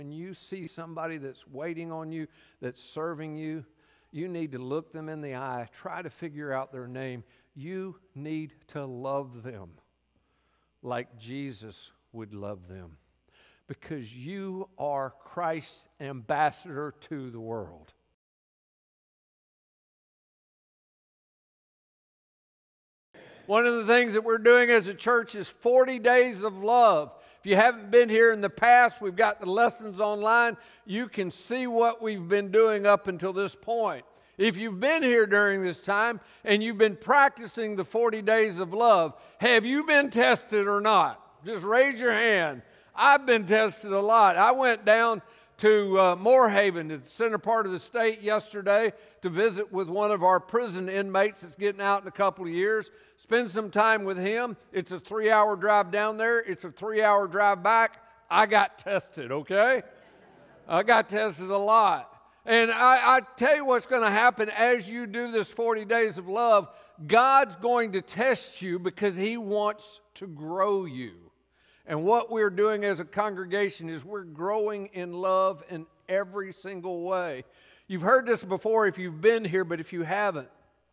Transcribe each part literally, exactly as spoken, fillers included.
When you see somebody that's waiting on you, that's serving you, you need to look them in the eye, try to figure out their name. You need to love them like Jesus would love them, because you are Christ's ambassador to the world. One of the things that we're doing as a church is forty days of love. If you haven't been here in the past, we've got the lessons online. You can see what we've been doing up until this point. If you've been here during this time and you've been practicing the forty days of love, have you been tested or not? Just raise your hand. I've been tested a lot. I went down to uh, Moorhaven, the center part of the state, yesterday to visit with one of our prison inmates that's getting out in a couple of years. Spend some time with him. It's a three-hour drive down there. It's a three-hour drive back. I got tested, okay? I got tested a lot. And I, I tell you what's going to happen as you do this forty days of love. God's going to test you because He wants to grow you. And what we're doing as a congregation is we're growing in love in every single way. You've heard this before if you've been here, but if you haven't,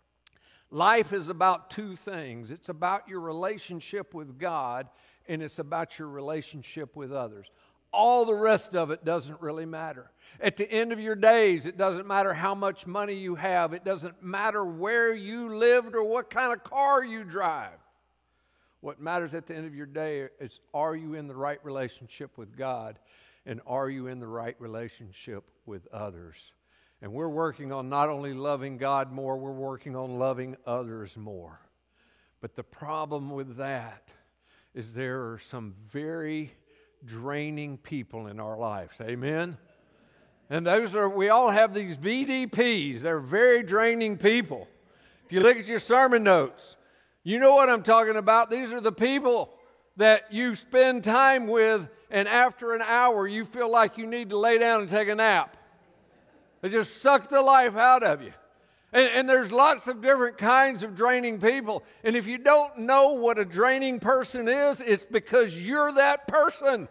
life is about two things. It's about your relationship with God, and it's about your relationship with others. All the rest of it doesn't really matter. At the end of your days, it doesn't matter how much money you have. It doesn't matter where you lived or what kind of car you drive. What matters at the end of your day is, are you in the right relationship with God, and are you in the right relationship with others? And we're working on not only loving God more, we're working on loving others more. But the problem with that is there are some very draining people in our lives. Amen? And those are, we all have these V D Ps. They're very draining people. If you look at your sermon notes, you know what I'm talking about. These are the people that you spend time with, and after an hour, you feel like you need to lay down and take a nap. They just suck the life out of you. And, and there's lots of different kinds of draining people. And if you don't know what a draining person is, it's because you're that person.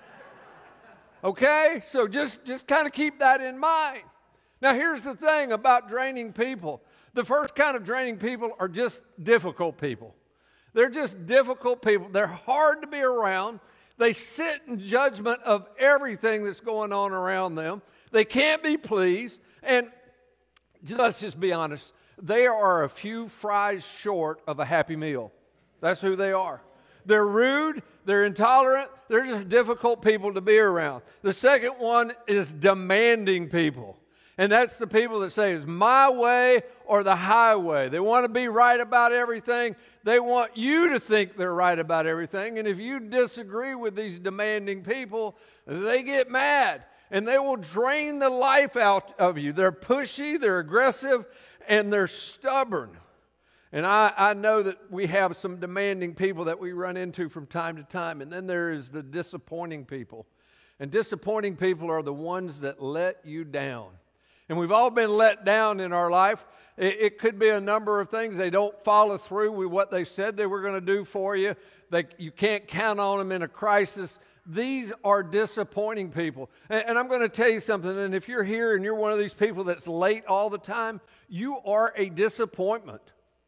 Okay? So just, just kind of keep that in mind. Now, here's the thing about draining people. The first kind of draining people are just difficult people. They're just difficult people. They're hard to be around. They sit in judgment of everything that's going on around them. They can't be pleased. And just, let's just be honest, they are a few fries short of a happy meal. That's who they are. They're rude. They're intolerant. They're just difficult people to be around. The second one is demanding people. And that's the people that say it's my way or the highway. They want to be right about everything. They want you to think they're right about everything. And if you disagree with these demanding people, they get mad. And they will drain the life out of you. They're pushy, they're aggressive, and they're stubborn. And I, I know that we have some demanding people that we run into from time to time. And then there is the disappointing people. And disappointing people are the ones that let you down. And we've all been let down in our life. It, it could be a number of things. They don't follow through with what they said they were going to do for you. They, you can't count on them in a crisis. These are disappointing people. And, and I'm going to tell you something. And if you're here and you're one of these people that's late all the time, you are a disappointment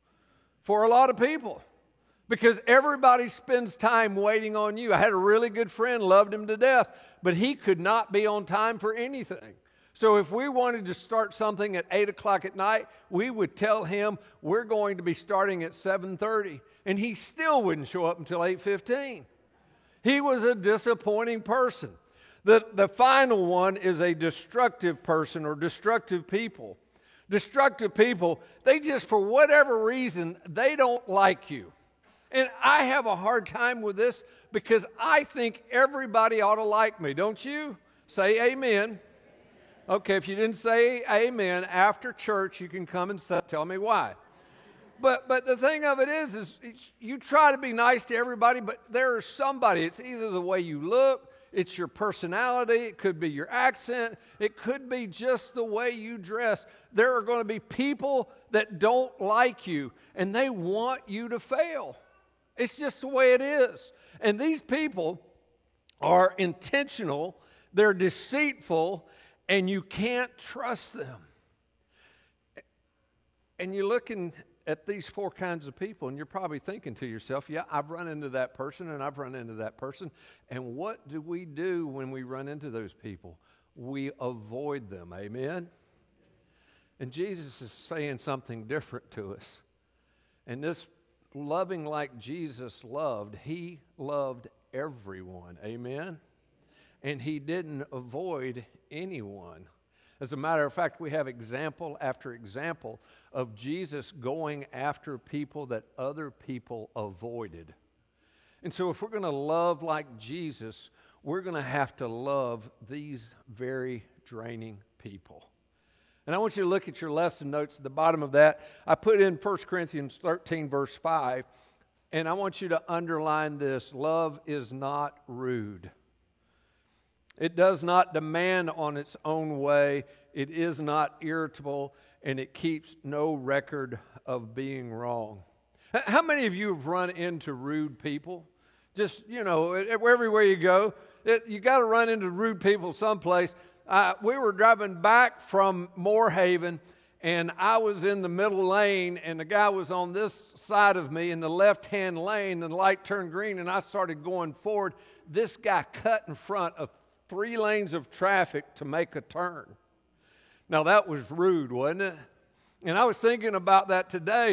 for a lot of people. Because everybody spends time waiting on you. I had a really good friend, loved him to death, but he could not be on time for anything. So if we wanted to start something at eight o'clock at night, we would tell him we're going to be starting at seven thirty. And he still wouldn't show up until eight fifteen. He was a disappointing person. The, the final one is a destructive person or destructive people. Destructive people, they just, for whatever reason, they don't like you. And I have a hard time with this because I think everybody ought to like me. Don't you? Say amen. Okay, if you didn't say amen, after church you can come and say, tell me why. But but the thing of it is, is you try to be nice to everybody, but there is somebody. It's either the way you look, it's your personality, it could be your accent, it could be just the way you dress. There are going to be people that don't like you, and they want you to fail. It's just the way it is. And these people are intentional. they're deceitful, and you can't trust them. And you're looking at these four kinds of people, and you're probably thinking to yourself, yeah, I've run into that person, and I've run into that person. And what do we do when we run into those people? We avoid them, amen? And Jesus is saying something different to us. And this loving like Jesus loved, he loved everyone, amen? And he didn't avoid anyone. As a matter of fact, we have example after example of Jesus going after people that other people avoided. And so if we're going to love like Jesus, we're going to have to love these very draining people. And I want you to look at your lesson notes at the bottom of that. I put in First Corinthians thirteen, verse five, and I want you to underline this: love is not rude. It does not demand on its own way. It is not irritable, and it keeps no record of being wrong. How many of you have run into rude people? Just, you know, everywhere you go, it, you got to run into rude people someplace. Uh, we were driving back from Moorhaven, and I was in the middle lane, and the guy was on this side of me in the left-hand lane, and the light turned green, and I started going forward. This guy cut in front of three lanes of traffic to make a turn. Now, that was rude, wasn't it? And I was thinking about that today.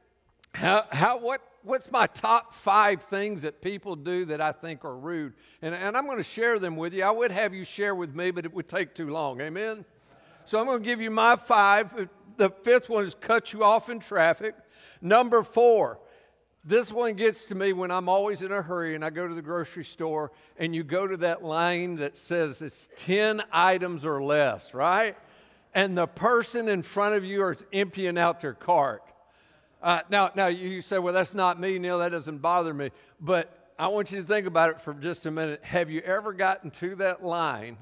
How, how, what, what's my top five things that people do that I think are rude? And, and I'm going to share them with you. I would have you share with me, but it would take too long. Amen? So I'm going to give you my five. The fifth one is cut you off in traffic. Number four. This one gets to me when I'm always in a hurry and I go to the grocery store and you go to that line that says it's ten items or less, right? And the person in front of you is emptying out their cart. Uh, now, now you say, well, that's not me, Neil. That doesn't bother me. But I want you to think about it for just a minute. Have you ever gotten to that line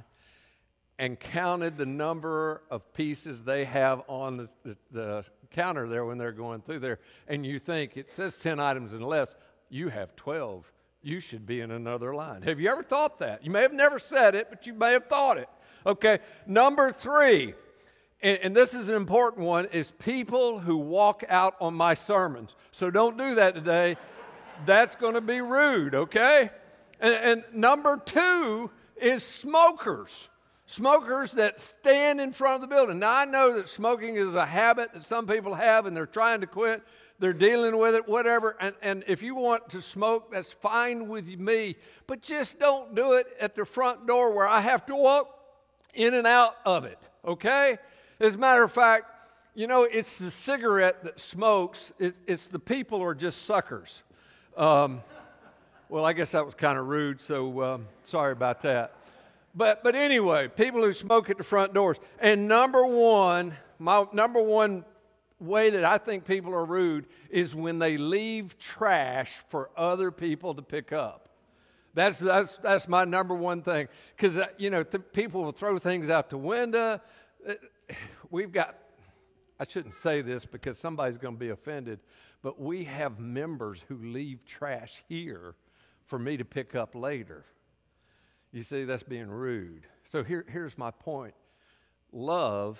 and counted the number of pieces they have on the, the, the counter there when they're going through there, and you think it says ten items and less, you have twelve. You should be in another line. Have you ever thought that? You may have never said it, but you may have thought it. Okay, number three, and, and this is an important one, is people who walk out on my sermons. So don't do that today. That's going to be rude, okay? And, and number two is smokers. Smokers that stand in front of the building. Now, I know that smoking is a habit that some people have, and they're trying to quit. They're dealing with it, whatever. And, and if you want to smoke, that's fine with me. But just don't do it at the front door where I have to walk in and out of it, okay? As a matter of fact, you know, it's the cigarette that smokes. It, it's the people who are just suckers. Um, well, I guess that was kind of rude, so um, sorry about that. But but anyway, people who smoke at the front doors. And number one, my number one way that I think people are rude is when they leave trash for other people to pick up. That's that's that's my number one thing. Because, uh, you know, th- people will throw things out the window. We've got, I shouldn't say this because somebody's going to be offended, but we have members who leave trash here for me to pick up later. You see, that's being rude. So here, here's my point. Love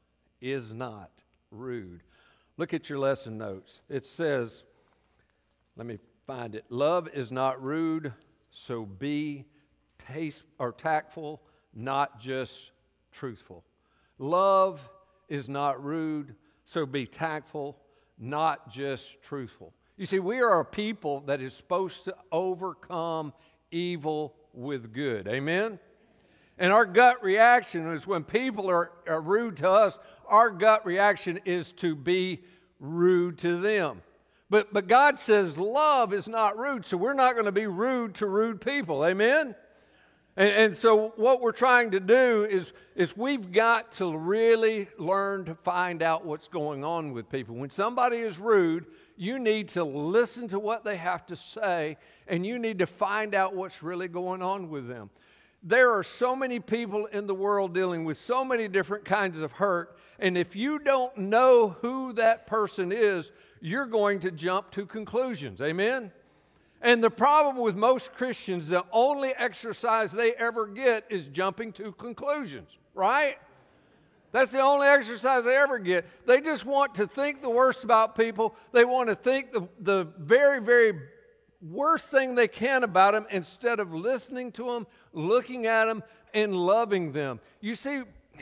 is not rude. Look at your lesson notes. It says, let me find it. Love is not rude, so be taste or tactful, not just truthful. Love is not rude, so be tactful, not just truthful. You see, we are a people that is supposed to overcome evil with good. Amen? And our gut reaction is when people are, are rude to us, our gut reaction is to be rude to them. But, but God says love is not rude, so we're not going to be rude to rude people. Amen? And, and so what we're trying to do is, is we've got to really learn to find out what's going on with people. When somebody is rude, you need to listen to what they have to say, and you need to find out what's really going on with them. There are so many people in the world dealing with so many different kinds of hurt, and if you don't know who that person is, you're going to jump to conclusions. Amen? And the problem with most Christians, the only exercise they ever get is jumping to conclusions, right? That's the only exercise they ever get. They just want to think the worst about people. They want to think the, the very, very worst thing they can about them instead of listening to them, looking at them, and loving them. You see,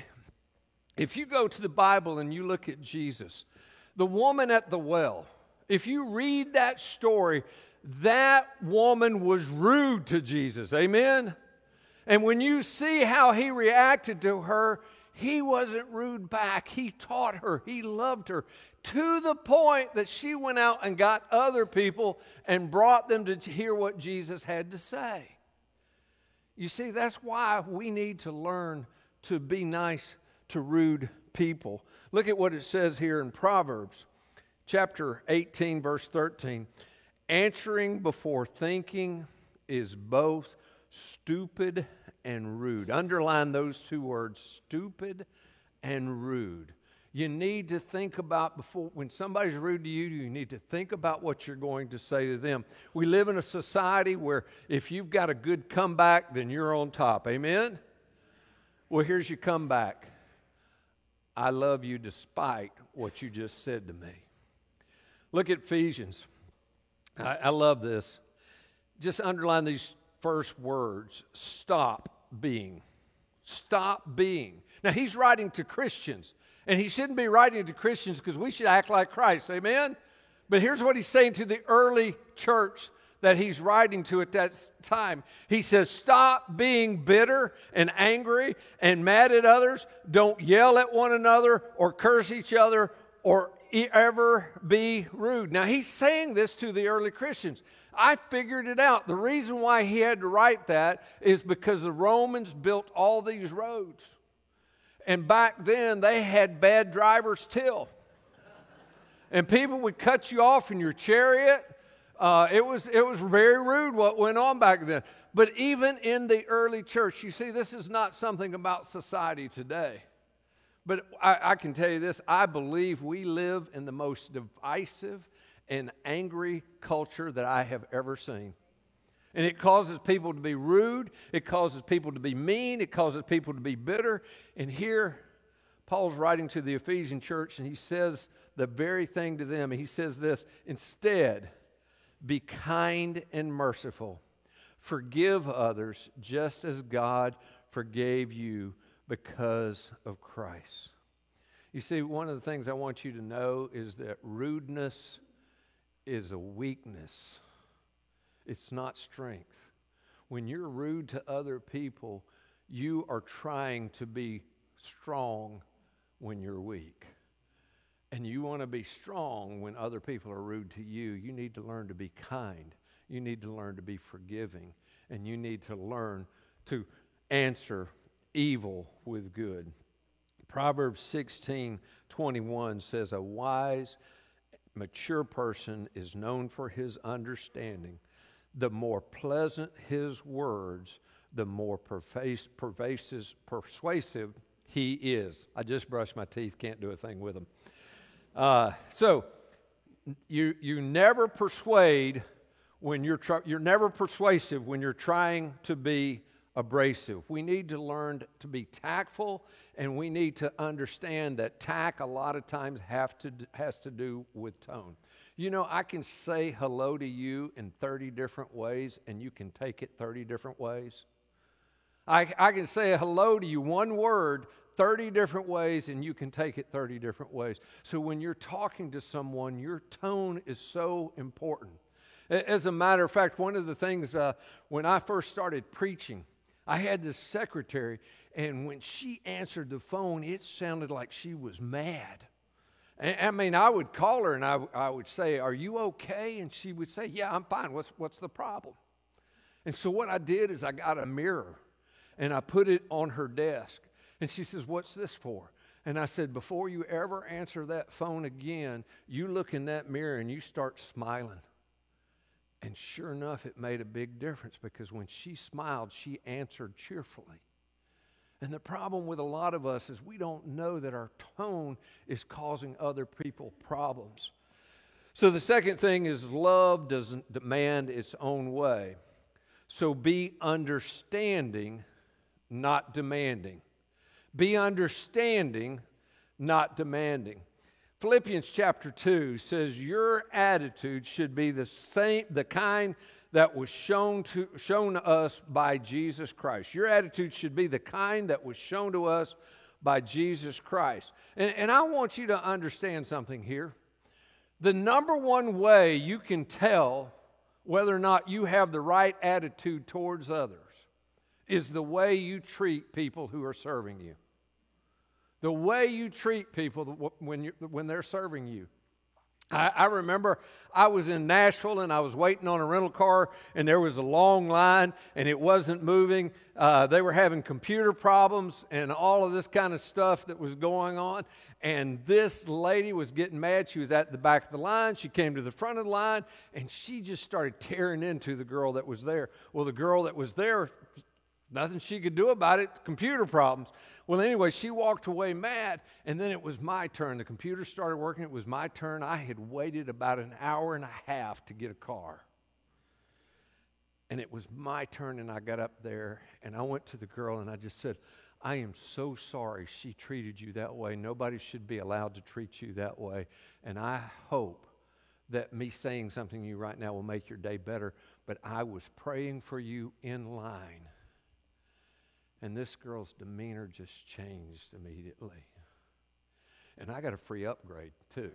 if you go to the Bible and you look at Jesus, the woman at the well, if you read that story, that woman was rude to Jesus. Amen? And when you see how he reacted to her, he wasn't rude back. He taught her. He loved her to the point that she went out and got other people and brought them to hear what Jesus had to say. You see, that's why we need to learn to be nice to rude people. Look at what it says here in Proverbs chapter eighteen, verse thirteen. Answering before thinking is both stupid and rude. Underline those two words, stupid and rude. You need to think about before, when somebody's rude to you, you need to think about what you're going to say to them. We live in a society where if you've got a good comeback, then you're on top. Amen? Well, here's your comeback. I love you despite what you just said to me. Look at Ephesians. I, I love this. Just underline these first words. Stop being. Stop being. Now, he's writing to Christians. And he shouldn't be writing to Christians because we should act like Christ. Amen? But here's what he's saying to the early church that he's writing to at that time. He says, stop being bitter and angry and mad at others. Don't yell at one another or curse each other or ever be rude. Now, he's saying this to the early Christians. I figured it out. The reason why he had to write that is because the Romans built all these roads. And back then, they had bad drivers till. And people would cut you off in your chariot. Uh, it was, it was very rude what went on back then. But even in the early church, you see, this is not something about society today. But I, I can tell you this, I believe we live in the most divisive and angry culture that I have ever seen. And it causes people to be rude. It causes people to be mean. It causes people to be bitter. And here, Paul's writing to the Ephesian church, and he says the very thing to them. He says this, instead, be kind and merciful. Forgive others just as God forgave you because of Christ. You see, one of the things I want you to know is that rudeness is a weakness. It's not strength. When you're rude to other people, you are trying to be strong when you're weak. And you want to be strong when other people are rude to you. You need to learn to be kind. You need to learn to be forgiving. And you need to learn to answer evil with good. Proverbs sixteen twenty-one says, a wise, mature person is known for his understanding. The more pleasant his words, the more pervasive, pervasive, persuasive he is. I just brushed my teeth, can't do a thing with them. Uh, so, you you never persuade when you're tr- you're never persuasive when you're trying to be abrasive. We need to learn to be tactful, and we need to understand that tact a lot of times have to has to do with tone. You know, I can say hello to you in thirty different ways, and you can take it thirty different ways. I, I can say hello to you, one word, thirty different ways, and you can take it thirty different ways. So when you're talking to someone, your tone is so important. As a matter of fact, one of the things, uh, when I first started preaching, I had this secretary, and when she answered the phone, it sounded like she was mad. I mean, I would call her and I, I would say, are you okay? And she would say, yeah, I'm fine. What's, what's the problem? And so what I did is I got a mirror and I put it on her desk. And she says, what's this for? And I said, before you ever answer that phone again, you look in that mirror and you start smiling. And sure enough, it made a big difference because when she smiled, she answered cheerfully. And the problem with a lot of us is we don't know that our tone is causing other people problems. So the second thing is love doesn't demand its own way. So be understanding, not demanding. Be understanding, not demanding. Philippians chapter two says your attitude should be the same, the kind that was shown to shown to us by Jesus Christ. Your attitude should be the kind that was shown to us by Jesus Christ. And, and I want you to understand something here. The number one way you can tell whether or not you have the right attitude towards others is the way you treat people who are serving you. The way you treat people when, you, when they're serving you. I, I remember I was in Nashville and I was waiting on a rental car and there was a long line and it wasn't moving. Uh, they were having computer problems and all of this kind of stuff that was going on. And this lady was getting mad. She was at the back of the line. She came to the front of the line and she just started tearing into the girl that was there. Well, the girl that was there, nothing she could do about it, computer problems. Well, anyway, she walked away mad, and then it was my turn. The computer started working. It was my turn. I had waited about an hour and a half to get a car. And it was my turn, and I got up there, and I went to the girl, and I just said, I am so sorry she treated you that way. Nobody should be allowed to treat you that way. And I hope that me saying something to you right now will make your day better. But I was praying for you in line. And this girl's demeanor just changed immediately. And I got a free upgrade, too.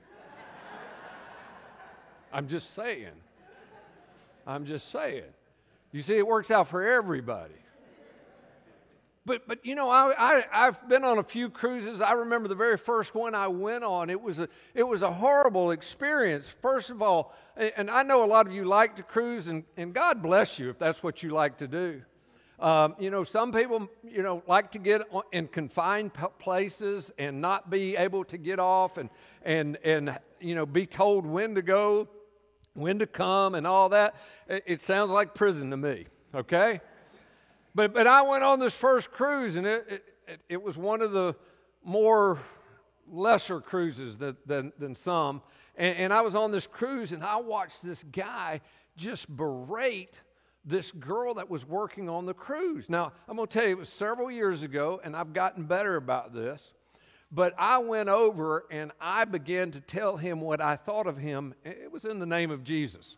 I'm just saying. I'm just saying. You see, it works out for everybody. But, but you know, I, I, I've been on a few cruises. I remember the very first one I went on. It was a, it was a horrible experience. First of all, and I know a lot of you like to cruise, and, and God bless you if that's what you like to do. Um, you know, some people, you know, like to get in confined places and not be able to get off and, and, and you know, be told when to go, when to come and all that. It, it sounds like prison to me, okay? But but I went on this first cruise, and it, it, it was one of the more lesser cruises than, than, than some. And, and I was on this cruise, and I watched this guy just berate this girl that was working on the cruise. Now, I'm going to tell you, it was several years ago, and I've gotten better about this. But I went over, and I began to tell him what I thought of him. It was in the name of Jesus.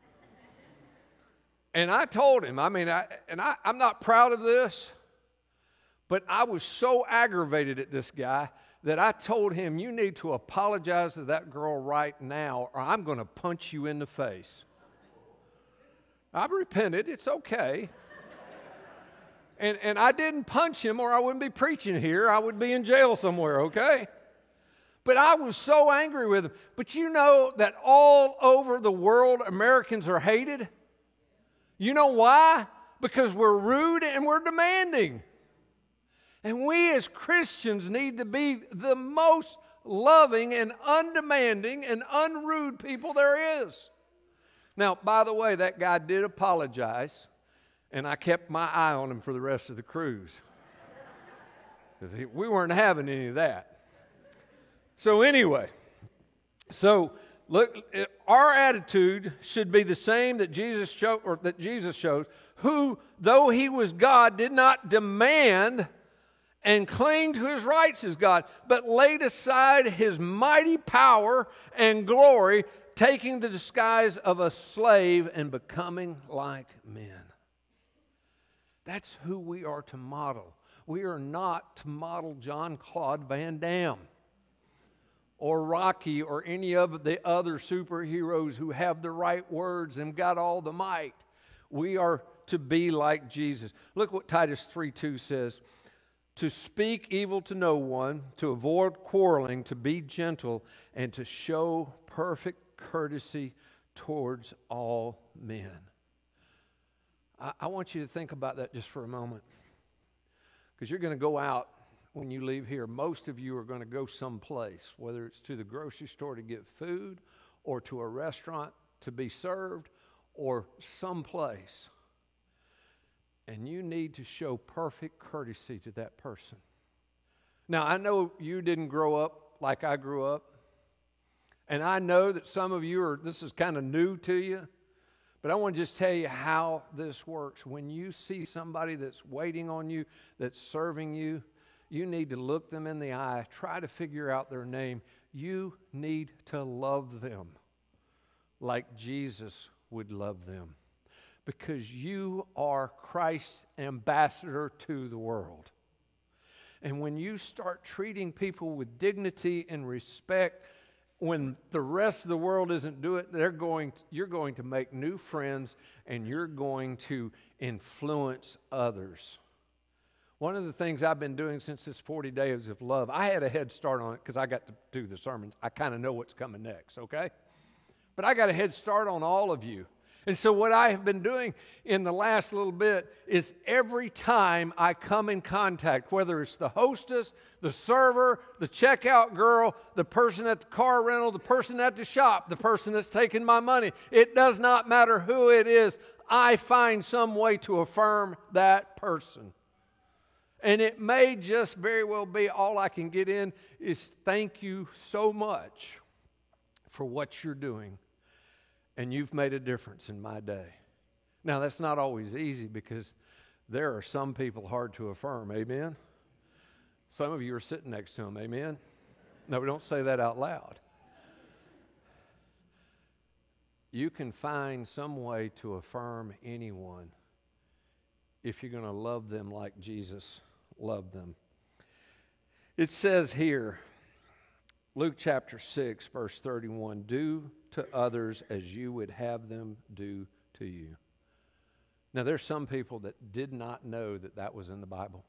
And I told him, I mean, I, and I, I'm not proud of this, but I was so aggravated at this guy that I told him, you need to apologize to that girl right now, or I'm going to punch you in the face. I've repented. It's okay. And, and I didn't punch him or I wouldn't be preaching here. I would be in jail somewhere, okay? But I was so angry with him. But you know that all over the world, Americans are hated? You know why? Because we're rude and we're demanding. And we as Christians need to be the most loving and undemanding and unrude people there is. Now, by the way, that guy did apologize, and I kept my eye on him for the rest of the cruise. Because we weren't having any of that. So anyway, so look, our attitude should be the same that Jesus showed, or that Jesus shows, who, though he was God, did not demand and cling to his rights as God, but laid aside his mighty power and glory, taking the disguise of a slave and becoming like men. That's who we are to model. We are not to model Jean-Claude Van Damme or Rocky or any of the other superheroes who have the right words and got all the might. We are to be like Jesus. Look what Titus three two says. To speak evil to no one, to avoid quarreling, to be gentle, and to show perfect courtesy towards all men. I, I want you to think about that just for a moment. Because you're going to go out when you leave here. Most of you are going to go someplace, whether it's to the grocery store to get food, or to a restaurant to be served, or someplace. And you need to show perfect courtesy to that person. Now, I know you didn't grow up like I grew up. And I know that some of you are, this is kind of new to you, but I want to just tell you how this works. When you see somebody that's waiting on you, that's serving you, you need to look them in the eye, try to figure out their name. You need to love them like Jesus would love them, because you are Christ's ambassador to the world. And when you start treating people with dignity and respect, when the rest of the world isn't doing it, they're going, you're going to make new friends, and you're going to influence others. One of the things I've been doing since this forty days of love, I had a head start on it because I got to do the sermons. I kind of know what's coming next, okay? But I got a head start on all of you. And so what I have been doing in the last little bit is every time I come in contact, whether it's the hostess, the server, the checkout girl, the person at the car rental, the person at the shop, the person that's taking my money, it does not matter who it is, I find some way to affirm that person. And it may just very well be all I can get in is thank you so much for what you're doing. And you've made a difference in my day. Now, that's not always easy because there are some people hard to affirm. Amen? Some of you are sitting next to them. Amen? No, we don't say that out loud. You can find some way to affirm anyone if you're going to love them like Jesus loved them. It says here, Luke chapter six, verse thirty-one, do to others as you would have them do to you. Now, there's some people that did not know that that was in the Bible.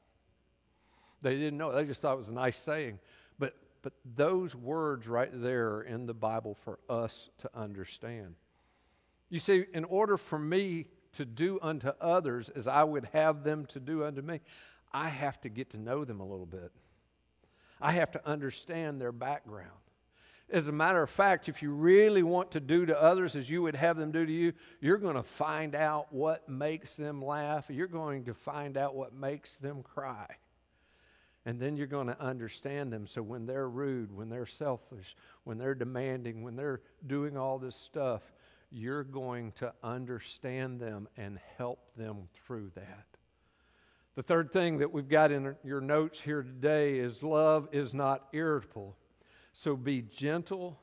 They didn't know. They just thought it was a nice saying. But, but those words right there are in the Bible for us to understand. You see, in order for me to do unto others as I would have them to do unto me, I have to get to know them a little bit. I have to understand their background. As a matter of fact, if you really want to do to others as you would have them do to you, you're going to find out what makes them laugh. You're going to find out what makes them cry. And then you're going to understand them. So when they're rude, when they're selfish, when they're demanding, when they're doing all this stuff, you're going to understand them and help them through that. The third thing that we've got in your notes here today is love is not irritable. So be gentle,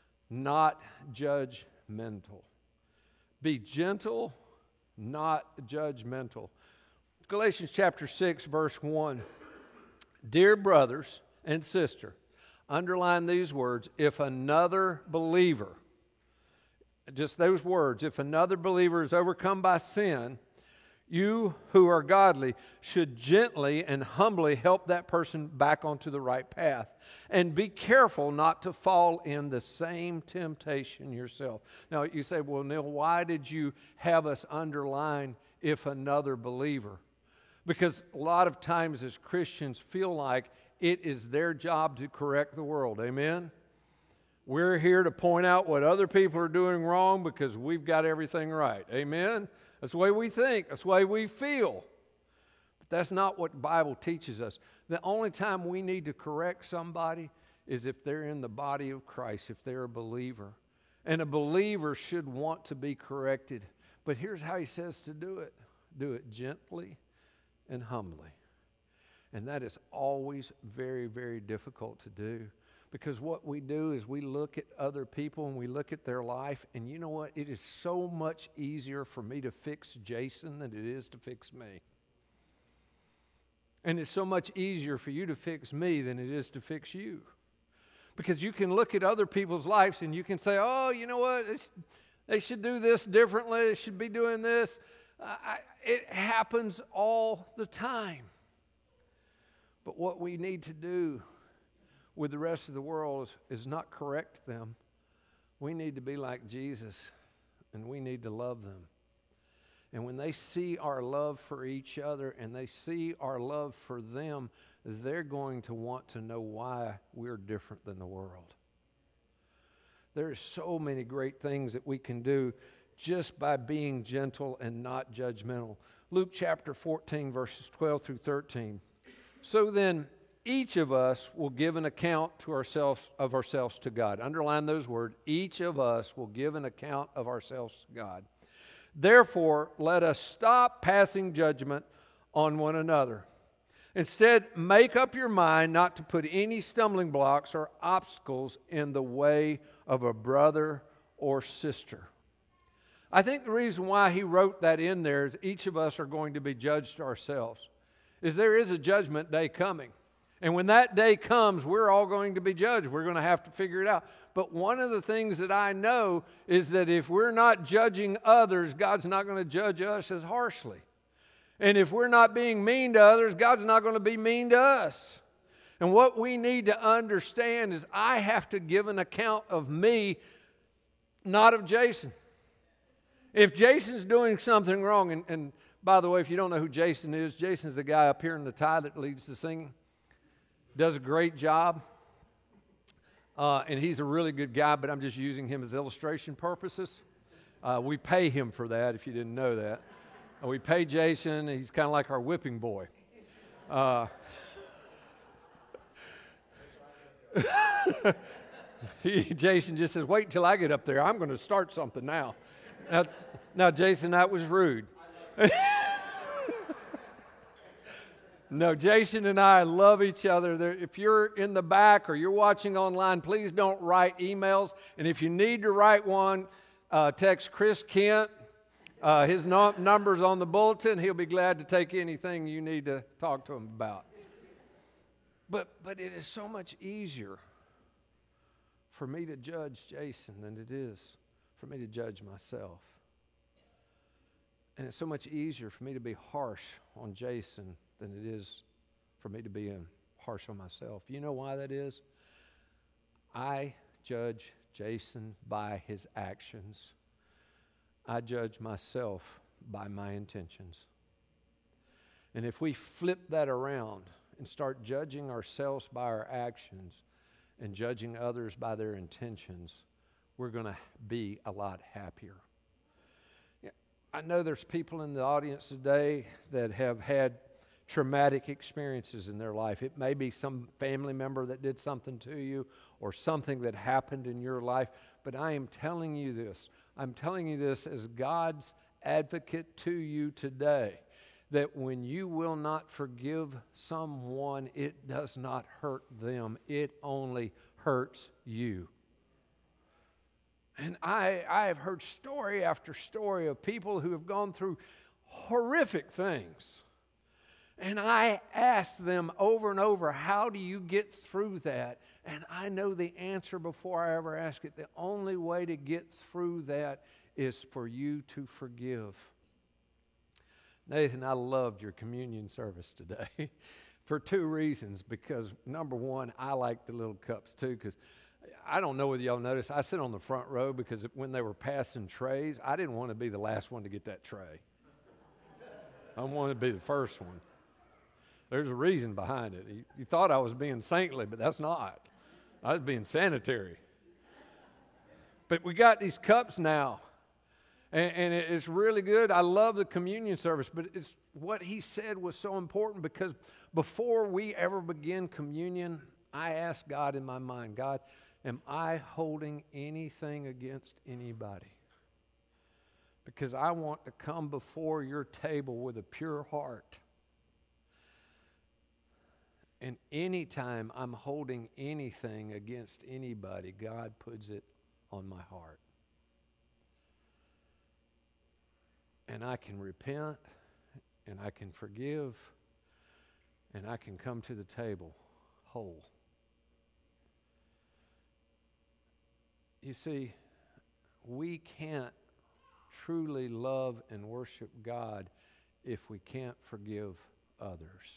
not judgmental. Be gentle, not judgmental. Galatians chapter six, verse one. Dear brothers and sister, underline these words, if another believer, just those words, if another believer is overcome by sin, you who are godly should gently and humbly help that person back onto the right path. And be careful not to fall in the same temptation yourself. Now you say, well, Neil, why did you have us underline if another believer? Because a lot of times as Christians feel like it is their job to correct the world. Amen? We're here to point out what other people are doing wrong because we've got everything right. Amen? That's the way we think. That's the way we feel. But that's not what the Bible teaches us. The only time we need to correct somebody is if they're in the body of Christ, if they're a believer. And a believer should want to be corrected. But here's how he says to do it. Do it gently and humbly. And that is always very, very difficult to do. Because what we do is we look at other people and we look at their life, and you know what? It is so much easier for me to fix Jason than it is to fix me. And it's so much easier for you to fix me than it is to fix you. Because you can look at other people's lives and you can say, oh, you know what? They should, they should do this differently. They should be doing this. I, it happens all the time. But what we need to do with the rest of the world is not correct them. We need to be like Jesus, and we need to love them. And when they see our love for each other and they see our love for them, they're going to want to know why we're different than the world. There's so many great things that we can do just by being gentle and not judgmental. Luke chapter fourteen, verses twelve through thirteen. So then, each of us will give an account to ourselves of ourselves to God. Underline those words. Each of us will give an account of ourselves to God. Therefore, let us stop passing judgment on one another. Instead, make up your mind not to put any stumbling blocks or obstacles in the way of a brother or sister. I think the reason why he wrote that in there is each of us are going to be judged ourselves. Is there is a judgment day coming. And when that day comes, we're all going to be judged. We're going to have to figure it out. But one of the things that I know is that if we're not judging others, God's not going to judge us as harshly. And if we're not being mean to others, God's not going to be mean to us. And what we need to understand is I have to give an account of me, not of Jason. If Jason's doing something wrong, and, and by the way, if you don't know who Jason is, Jason's the guy up here in the tie that leads the singing. Does a great job. Uh, and he's a really good guy, but I'm just using him as illustration purposes. Uh, we pay him for that, if you didn't know that. We pay Jason. He's kind of like our whipping boy. Uh, he, Jason just says, wait till I get up there. I'm going to start something now. Now, now Jason, that was rude. No, Jason and I love each other. There, if you're in the back or you're watching online, please don't write emails. And if you need to write one, uh, text Chris Kent. Uh, his no- number's on the bulletin. He'll be glad to take anything you need to talk to him about. But but it is so much easier for me to judge Jason than it is for me to judge myself. And it's so much easier for me to be harsh on Jason than it is for me to be um, harsh on myself. You know why that is? I judge Jason by his actions. I judge myself by my intentions. And if we flip that around and start judging ourselves by our actions and judging others by their intentions, we're going to be a lot happier. Yeah, I know there's people in the audience today that have had traumatic experiences in their life. It may be some family member that did something to you or something that happened in your life, but I am telling you this. I'm telling you this as God's advocate to you today, that when you will not forgive someone, it does not hurt them. It only hurts you. And I, I have heard story after story of people who have gone through horrific things. And I ask them over and over, how do you get through that? And I know the answer before I ever ask it. The only way to get through that is for you to forgive. Nathan, I loved your communion service today for two reasons. Because, number one, I like the little cups too. Because I don't know whether y'all noticed, I sit on the front row because when they were passing trays, I didn't want to be the last one to get that tray. I wanted to be the first one. There's a reason behind it. You, you thought I was being saintly, but that's not. I was being sanitary. But we got these cups now, and, and it, it's really good. I love the communion service, but it's what he said was so important, because before we ever begin communion, I asked God in my mind, God, am I holding anything against anybody? Because I want to come before your table with a pure heart. And anytime I'm holding anything against anybody, God puts it on my heart. And I can repent, and I can forgive, and I can come to the table whole. You see, we can't truly love and worship God if we can't forgive others.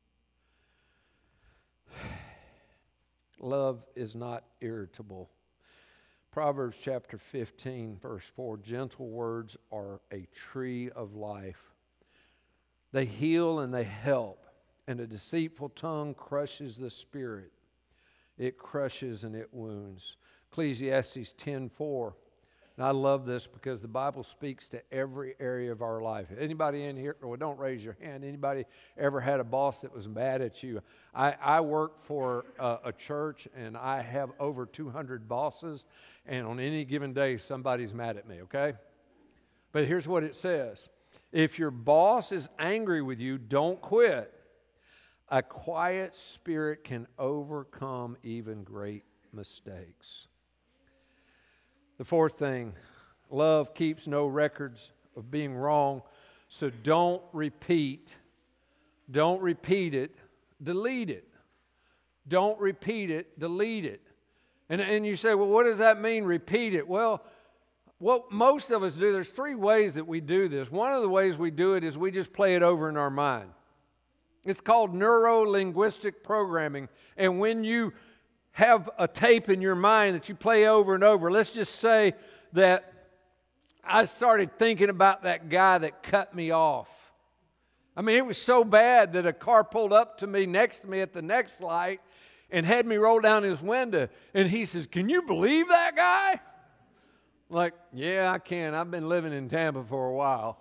Love is not irritable. Proverbs chapter fifteen, verse four, gentle words are a tree of life. They heal and they help, and a deceitful tongue crushes the spirit. It crushes and it wounds. Ecclesiastes ten four, And I love this because the Bible speaks to every area of our life. Anybody in here, well, don't raise your hand. Anybody ever had a boss that was mad at you? I, I work for a, a church, and I have over two hundred bosses, and on any given day, somebody's mad at me, okay? But here's what it says. If your boss is angry with you, don't quit. A quiet spirit can overcome even great mistakes. The fourth thing, love keeps no records of being wrong, so don't repeat. Don't repeat it, delete it. Don't repeat it, delete it. And, and you say, well, what does that mean, repeat it? Well, what most of us do, there's three ways that we do this. One of the ways we do it is we just play it over in our mind. It's called neuro-linguistic programming. And when you have a tape in your mind that you play over and over, let's just say that I started thinking about that guy that cut me off. I mean, it was so bad that a car pulled up to me next to me at the next light and had me roll down his window. And he says, can you believe that guy? I'm like, yeah, I can. I've been living in Tampa for a while.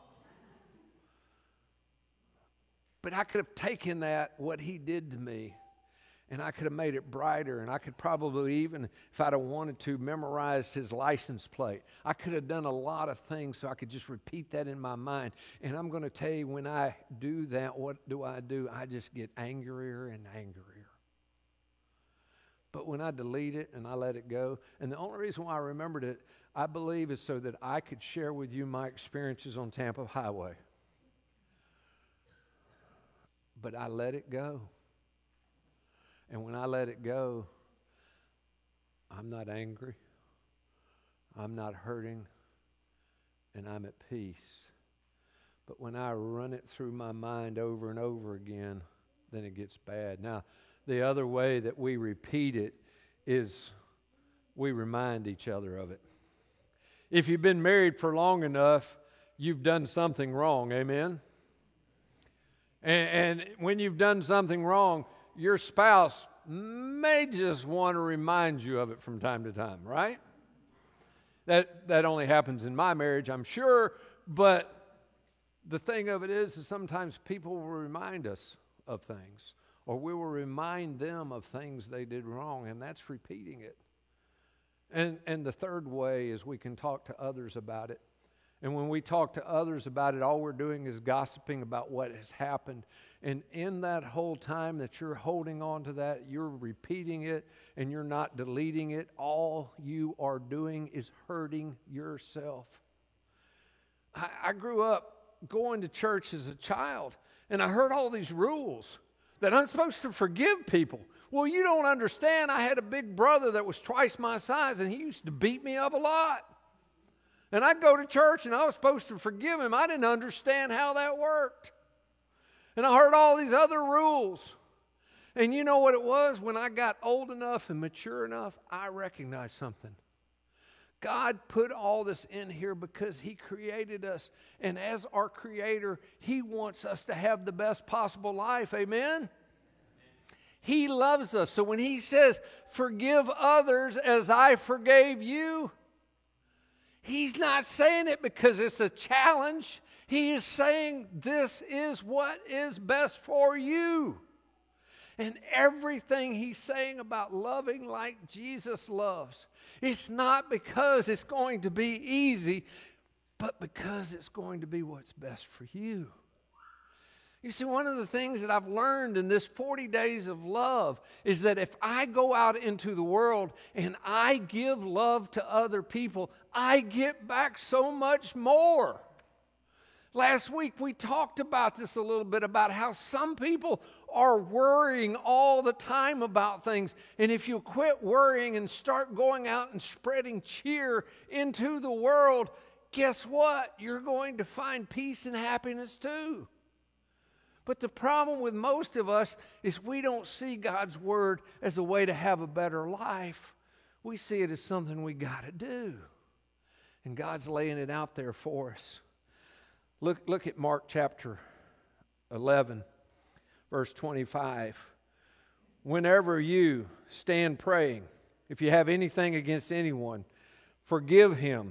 But I could have taken that, what he did to me, and I could have made it brighter, and I could probably even, if I'd have wanted to, memorize his license plate. I could have done a lot of things so I could just repeat that in my mind. And I'm going to tell you, when I do that, what do I do? I just get angrier and angrier. But when I delete it and I let it go, and the only reason why I remembered it, I believe, is so that I could share with you my experiences on Tampa Highway. But I let it go. And when I let it go, I'm not angry, I'm not hurting, and I'm at peace. But when I run it through my mind over and over again, then it gets bad. Now, the other way that we repeat it is we remind each other of it. If you've been married for long enough, you've done something wrong, amen? And, and when you've done something wrong, your spouse may just want to remind you of it from time to time, right? That that only happens in my marriage, I'm sure, but the thing of it is, is sometimes people will remind us of things, or we will remind them of things they did wrong, and that's repeating it. And, and the third way is we can talk to others about it. And when we talk to others about it, all we're doing is gossiping about what has happened. And in that whole time that you're holding on to that, you're repeating it and you're not deleting it, all you are doing is hurting yourself. I, I grew up going to church as a child, and I heard all these rules that I'm supposed to forgive people. Well, you don't understand. I had a big brother that was twice my size, and he used to beat me up a lot. And I'd go to church, and I was supposed to forgive him. I didn't understand how that worked. And I heard all these other rules. And you know what it was? When I got old enough and mature enough, I recognized something. God put all this in here because He created us. And as our Creator, He wants us to have the best possible life. Amen? He loves us. So when He says, forgive others as I forgave you, He's not saying it because it's a challenge. He is saying this is what is best for you. And everything He's saying about loving like Jesus loves, it's not because it's going to be easy, but because it's going to be what's best for you. You see, one of the things that I've learned in this forty days of love is that if I go out into the world and I give love to other people, I get back so much more. Last week we talked about this a little bit, about how some people are worrying all the time about things. And if you quit worrying and start going out and spreading cheer into the world, guess what? You're going to find peace and happiness too. But the problem with most of us is we don't see God's Word as a way to have a better life. We see it as something we got to do. And God's laying it out there for us. Look, look at Mark chapter eleven, verse twenty-five. Whenever you stand praying, if you have anything against anyone, forgive him,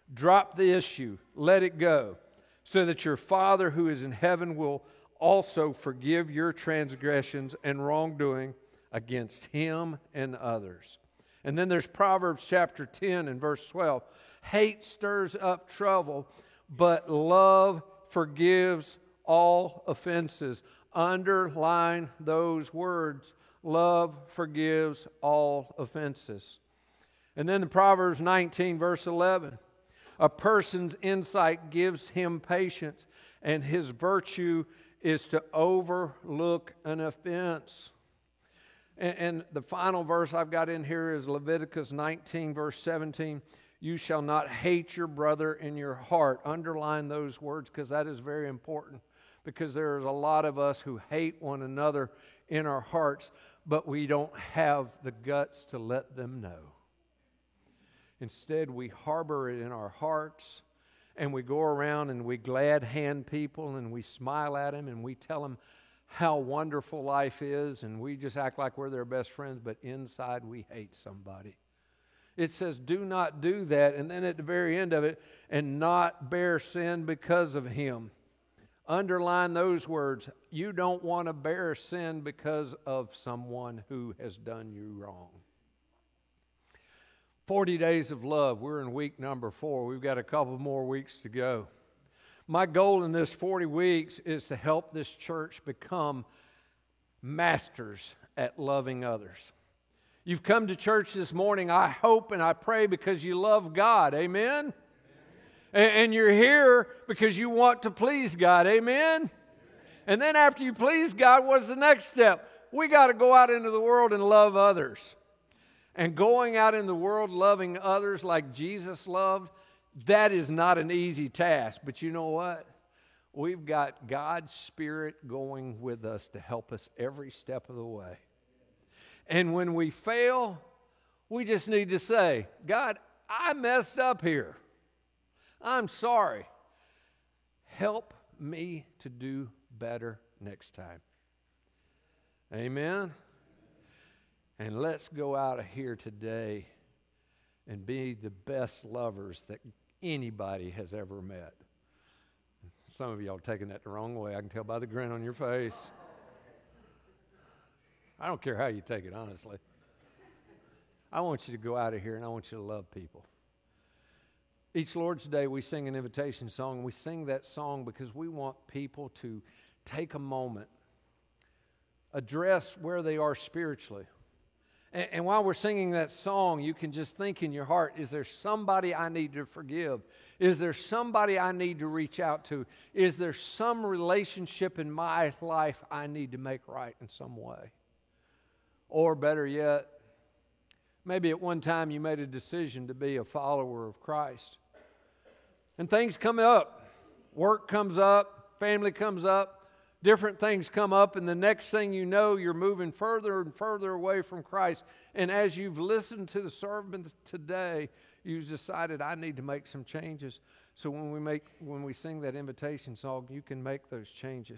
Drop the issue. Let it go, so that your Father who is in heaven will also forgive your transgressions and wrongdoing against him and others. And then there's Proverbs chapter ten and verse twelve. Hate stirs up trouble, but love forgives all offenses. Underline those words. Love forgives all offenses. And then in Proverbs nineteen verse eleven. A person's insight gives him patience, and his virtue is to overlook an offense. And, and the final verse I've got in here is Leviticus nineteen, verse seventeen. You shall not hate your brother in your heart. Underline those words, because that is very important. Because there's a lot of us who hate one another in our hearts, but we don't have the guts to let them know. Instead, we harbor it in our hearts, and we go around and we glad hand people, and we smile at them, and we tell them how wonderful life is, and we just act like we're their best friends, but inside we hate somebody. It says, do not do that, and then at the very end of it, and not bear sin because of him. Underline those words. You don't want to bear sin because of someone who has done you wrong. forty days of love. We're in week number four. We've got a couple more weeks to go. My goal in this forty weeks is to help this church become masters at loving others. You've come to church this morning, I hope and I pray, because you love God. Amen? Amen. And you're here because you want to please God. Amen? And then after you please God, what's the next step? We got to go out into the world and love others. And going out in the world loving others like Jesus loved, that is not an easy task. But you know what? We've got God's Spirit going with us to help us every step of the way. And when we fail, we just need to say, God, I messed up here. I'm sorry. Help me to do better next time. Amen? And let's go out of here today and be the best lovers that anybody has ever met. Some of y'all are taking that the wrong way. I can tell by the grin on your face. I don't care how you take it, honestly. I want you to go out of here and I want you to love people. Each Lord's Day we sing an invitation song. We sing that song because we want people to take a moment, address where they are spiritually. And, and while we're singing that song, you can just think in your heart, is there somebody I need to forgive? Is there somebody I need to reach out to? Is there some relationship in my life I need to make right in some way? Or better yet, maybe at one time you made a decision to be a follower of Christ. And things come up. Work comes up. Family comes up. Different things come up. And the next thing you know, you're moving further and further away from Christ. And as you've listened to the sermons today, you've decided, I need to make some changes. So when we make, when we sing that invitation song, you can make those changes.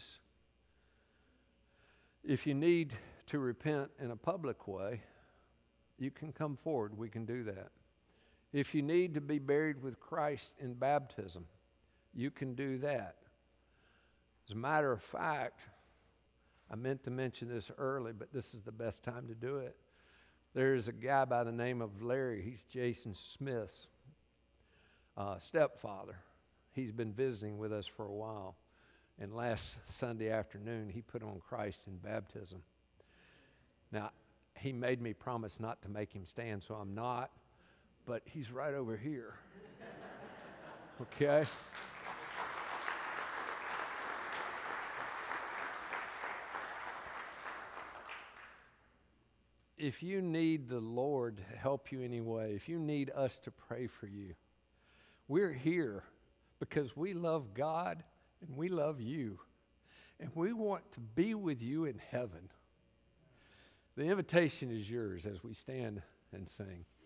If you need to repent in a public way, you can come forward. We can do that. If you need to be buried with Christ in baptism, you can do that. As a matter of fact, I meant to mention this early, but this is the best time to do it. There's a guy by the name of Larry. He's Jason Smith's uh, stepfather. He's been visiting with us for a while. And last Sunday afternoon, he put on Christ in baptism. Now, he made me promise not to make him stand, so I'm not. But he's right over here. Okay? If you need the Lord to help you anyway, if you need us to pray for you, we're here because we love God and we love you. And we want to be with you in heaven. The invitation is yours as we stand and sing.